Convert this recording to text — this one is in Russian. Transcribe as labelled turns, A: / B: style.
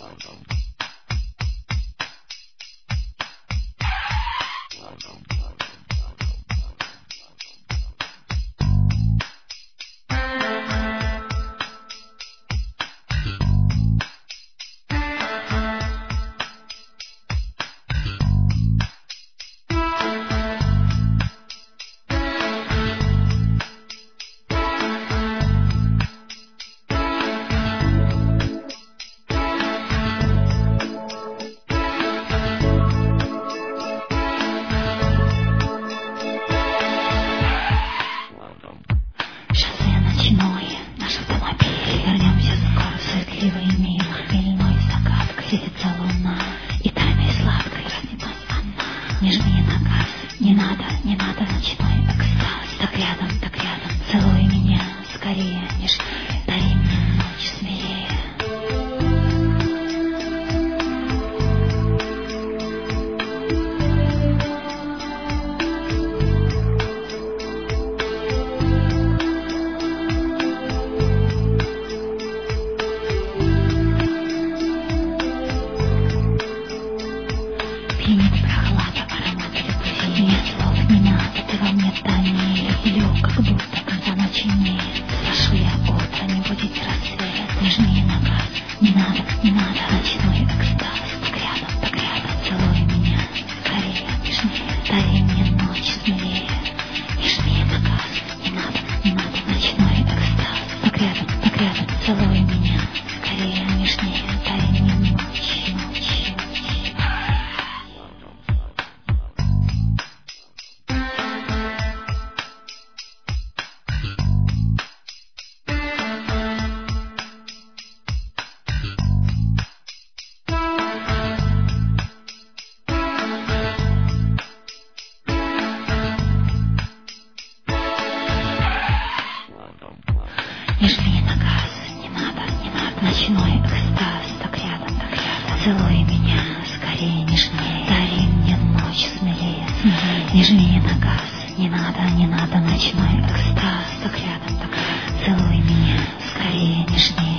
A: Наш автомобиль, вернемся скоро, суетливый мир, хмельной загадка, светится луна, и тайной сладкой разнеслась она. Не жми на газ, не надо, не надо, ночной экстаз. Так рядом, целуй меня скорее, нежнее, дари мне ночь смелее. Пьянит прохлада, аромат любви. Нет слов, не надо, ты во мне тайнее. Люблю, как будто, когда ночи нет. Прошу я утро, не будете рассвет. Не жми на газ, не надо, не надо. Ночной экстаз, так рядом, целуй меня скорее, нежнее, дари мне ночь смелее. Не жми на газ, не надо, не надо. Ночной экстаз, так рядом, целуй меня скорее, нежнее, дари мне ночь, ночь. Не жми на газ, не надо, не надо. Ночной экстаз, так рядом, целуй меня скорее, нежнее, дари мне ночь смелее, смелее. Не жми на газ, не надо, не надо. Ночной экстаз, так рядом, целуй меня скорее, нежнее.